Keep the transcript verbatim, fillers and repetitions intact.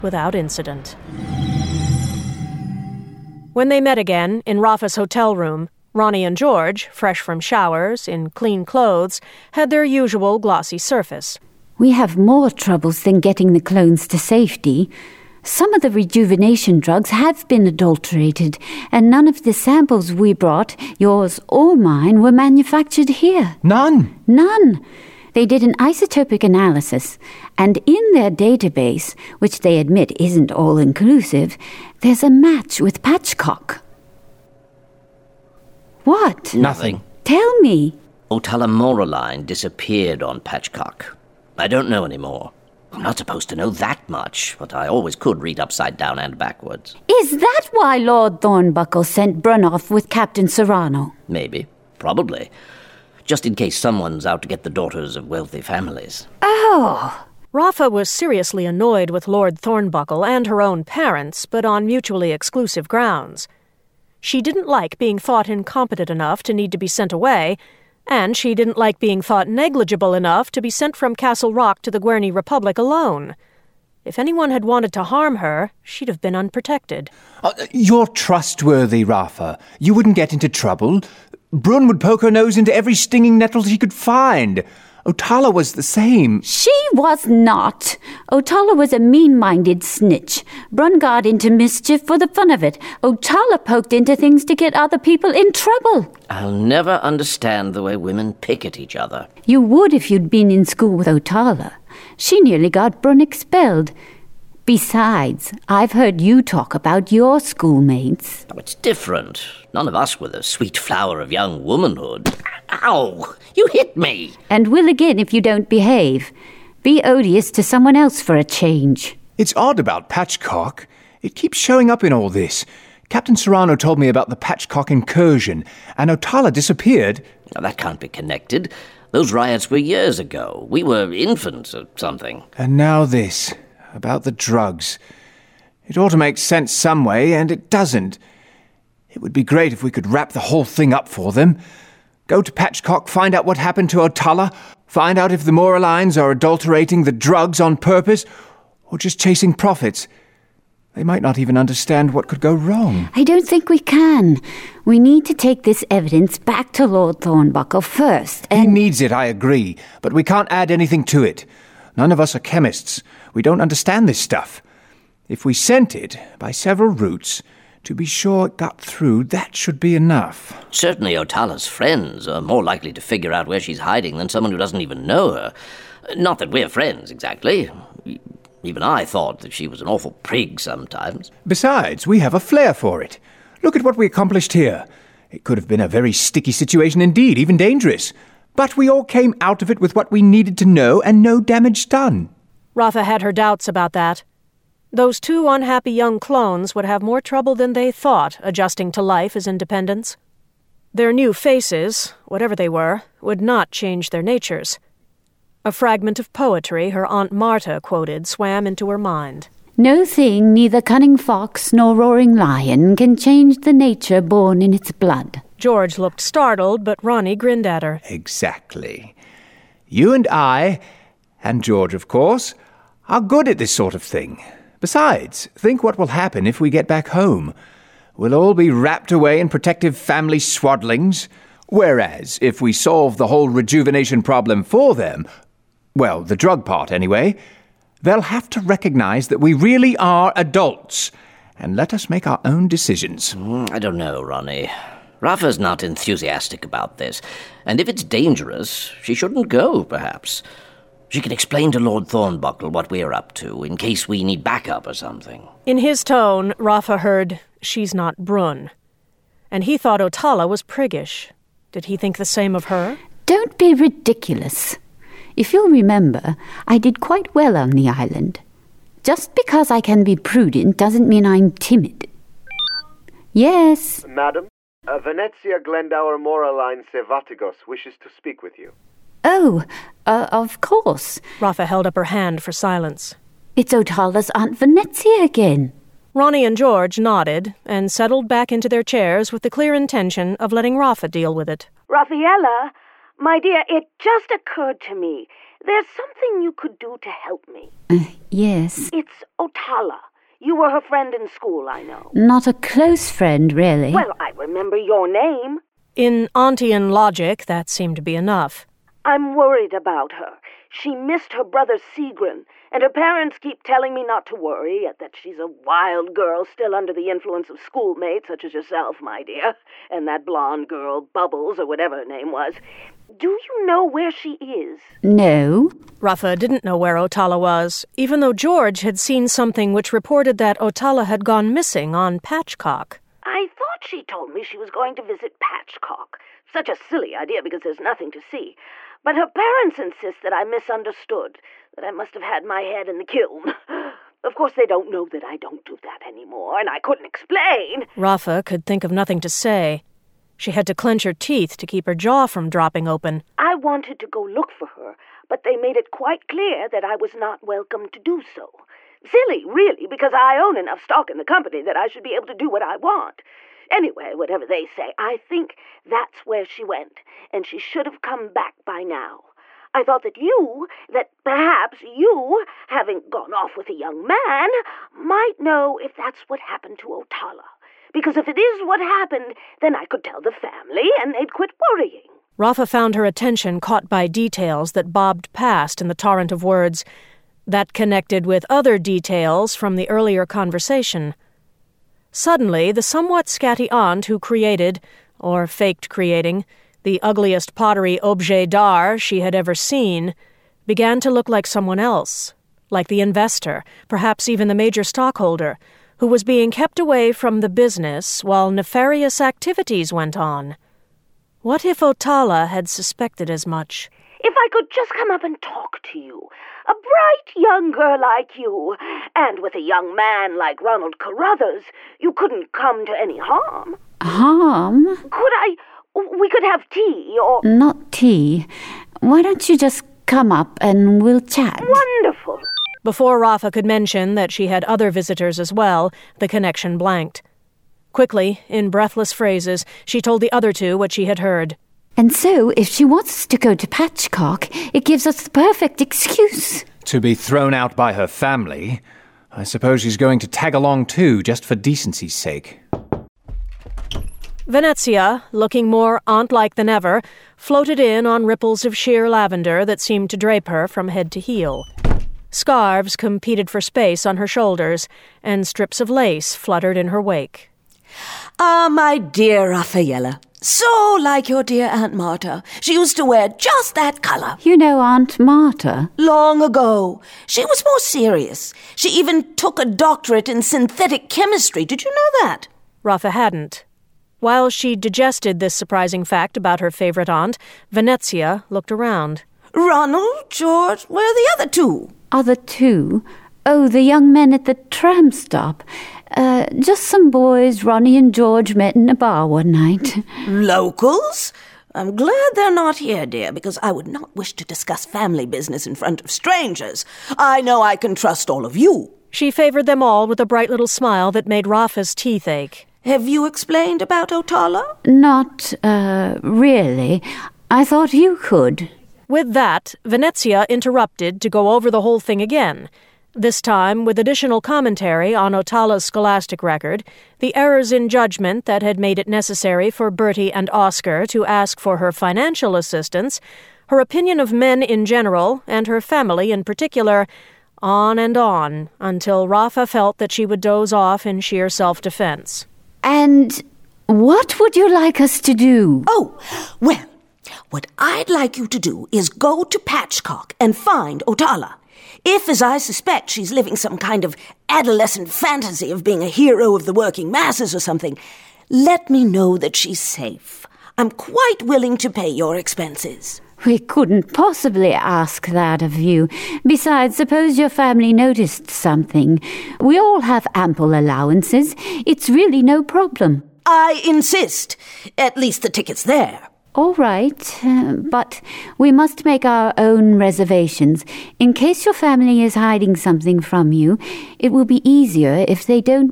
without incident. When they met again in Rafa's hotel room, Ronnie and George, fresh from showers, in clean clothes, had their usual glossy surface. We have more troubles than getting the clones to safety. Some of the rejuvenation drugs have been adulterated, and none of the samples we brought, yours or mine, were manufactured here. None? None. They did an isotopic analysis, and in their database, which they admit isn't all-inclusive, there's a match with Patchcock. What? Nothing. Tell me. Otalamoroline disappeared on Patchcock. I don't know anymore. I'm not supposed to know that much, but I always could read upside down and backwards. Is that why Lord Thornbuckle sent Brun off with Captain Serrano? Maybe. Probably. Just in case someone's out to get the daughters of wealthy families. Oh! Rafa was seriously annoyed with Lord Thornbuckle and her own parents, but on mutually exclusive grounds. She didn't like being thought incompetent enough to need to be sent away, and she didn't like being thought negligible enough to be sent from Castle Rock to the Guerny Republic alone. If anyone had wanted to harm her, she'd have been unprotected. Uh, you're trustworthy, Rafa. You wouldn't get into trouble. Brun would poke her nose into every stinging nettle she could find. Otala was the same. She was not. Otala was a mean-minded snitch. Brun got into mischief for the fun of it. Otala poked into things to get other people in trouble. I'll never understand the way women pick at each other. You would if you'd been in school with Otala. She nearly got Brun expelled. Besides, I've heard you talk about your schoolmates. Oh, it's different. None of us were the sweet flower of young womanhood. Ow! You hit me! And will again if you don't behave. Be odious to someone else for a change. It's odd about Patchcock. It keeps showing up in all this. Captain Serrano told me about the Patchcock incursion, and Otala disappeared. Now, that can't be connected. Those riots were years ago. We were infants or something. And now this, about the drugs. It ought to make sense some way, and it doesn't. It would be great if we could wrap the whole thing up for them. Go to Patchcock, find out what happened to Otala, find out if the Moralines are adulterating the drugs on purpose, or just chasing profits. They might not even understand what could go wrong. I don't think we can. We need to take this evidence back to Lord Thornbuckle first, and... He needs it, I agree, but we can't add anything to it. None of us are chemists. We don't understand this stuff. If we sent it by several routes, to be sure it got through, that should be enough. Certainly Otala's friends are more likely to figure out where she's hiding than someone who doesn't even know her. Not that we're friends, exactly. Even I thought that she was an awful prig sometimes. Besides, we have a flair for it. Look at what we accomplished here. It could have been a very sticky situation indeed, even dangerous. But we all came out of it with what we needed to know, and no damage done. Rafa had her doubts about that. Those two unhappy young clones would have more trouble than they thought adjusting to life as independents. Their new faces, whatever they were, would not change their natures. A fragment of poetry her Aunt Marta quoted swam into her mind. No thing, neither cunning fox nor roaring lion, can change the nature born in its blood. George looked startled, but Ronnie grinned at her. Exactly. You and I, and George, of course, are good at this sort of thing. Besides, think what will happen if we get back home. We'll all be wrapped away in protective family swaddlings. Whereas, if we solve the whole rejuvenation problem for them, well, the drug part anyway, they'll have to recognize that we really are adults and let us make our own decisions. I don't know, Ronnie. Rafa's not enthusiastic about this, and if it's dangerous, she shouldn't go, perhaps. She can explain to Lord Thornbuckle what we're up to, in case we need backup or something. In his tone, Rafa heard, "She's not Brun." And he thought Otala was priggish. Did he think the same of her? Don't be ridiculous. If you'll remember, I did quite well on the island. Just because I can be prudent doesn't mean I'm timid. Yes? Madam, uh, Venezia Glendower Moraline Sevatigos wishes to speak with you. Oh, uh, of course. Rafa held up her hand for silence. It's Otala's Aunt Venezia again. Ronnie and George nodded and settled back into their chairs with the clear intention of letting Rafa deal with it. Raffaella, my dear, it just occurred to me. There's something you could do to help me. Uh, yes. It's Otala. You were her friend in school, I know. Not a close friend, really. Well, I remember your name. In Auntian logic, that seemed to be enough. I'm worried about her. She missed her brother Sigrun, and her parents keep telling me not to worry, that she's a wild girl still under the influence of schoolmates such as yourself, my dear, and that blonde girl, Bubbles, or whatever her name was. Do you know where she is? No. Rafa didn't know where Otala was, even though George had seen something which reported that Otala had gone missing on Patchcock. I thought she told me she was going to visit Patchcock. Such a silly idea because there's nothing to see. But her parents insist that I misunderstood, that I must have had my head in the kiln. Of course, they don't know that I don't do that anymore, and I couldn't explain. Rafa could think of nothing to say. She had to clench her teeth to keep her jaw from dropping open. I wanted to go look for her, but they made it quite clear that I was not welcome to do so. Silly, really, because I own enough stock in the company that I should be able to do what I want. Anyway, whatever they say, I think that's where she went, and she should have come back by now. I thought that you, that perhaps you, having gone off with a young man, might know if that's what happened to Otala. Because if it is what happened, then I could tell the family, and they'd quit worrying. Rafa found her attention caught by details that bobbed past in the torrent of words that connected with other details from the earlier conversation. Suddenly, the somewhat scatty aunt who created, or faked creating, the ugliest pottery objet d'art she had ever seen, began to look like someone else, like the investor, perhaps even the major stockholder, who was being kept away from the business while nefarious activities went on. What if Otala had suspected as much? If I could just come up and talk to you, a bright young girl like you, and with a young man like Ronald Carruthers, you couldn't come to any harm. Harm? Could I... We could have tea, or... Not tea. Why don't you just come up and we'll chat? Wonderful. Before Rafa could mention that she had other visitors as well, the connection blanked. Quickly, in breathless phrases, she told the other two what she had heard. And so, if she wants us to go to Patchcock, it gives us the perfect excuse. To be thrown out by her family. I suppose she's going to tag along too, just for decency's sake. Venezia, looking more aunt-like than ever, floated in on ripples of sheer lavender that seemed to drape her from head to heel. Scarves competed for space on her shoulders, and strips of lace fluttered in her wake. Ah, my dear Raffaella. So like your dear Aunt Marta. She used to wear just that colour. You know Aunt Marta? Long ago. She was more serious. She even took a doctorate in synthetic chemistry. Did you know that? Rafa hadn't. While she digested this surprising fact about her favourite aunt, Venezia looked around. Ronald, George, where are the other two? Other two? Oh, the young men at the tram stop. Uh, just some boys Ronnie and George met in a bar one night. Locals? I'm glad they're not here, dear, because I would not wish to discuss family business in front of strangers. I know I can trust all of you. She favoured them all with a bright little smile that made Rafa's teeth ache. Have you explained about Otala? Not, uh, really. I thought you could. With that, Venezia interrupted to go over the whole thing again, this time with additional commentary on Otala's scholastic record, the errors in judgment that had made it necessary for Bertie and Oscar to ask for her financial assistance, her opinion of men in general, and her family in particular, on and on, until Rafa felt that she would doze off in sheer self-defense. And what would you like us to do? Oh, well, what I'd like you to do is go to Patchcock and find Otala. If, as I suspect, she's living some kind of adolescent fantasy of being a hero of the working masses or something, let me know that she's safe. I'm quite willing to pay your expenses. We couldn't possibly ask that of you. Besides, suppose your family noticed something. We all have ample allowances. It's really no problem. I insist. At least the ticket's there. All right, uh, but we must make our own reservations. In case your family is hiding something from you, it will be easier if they don't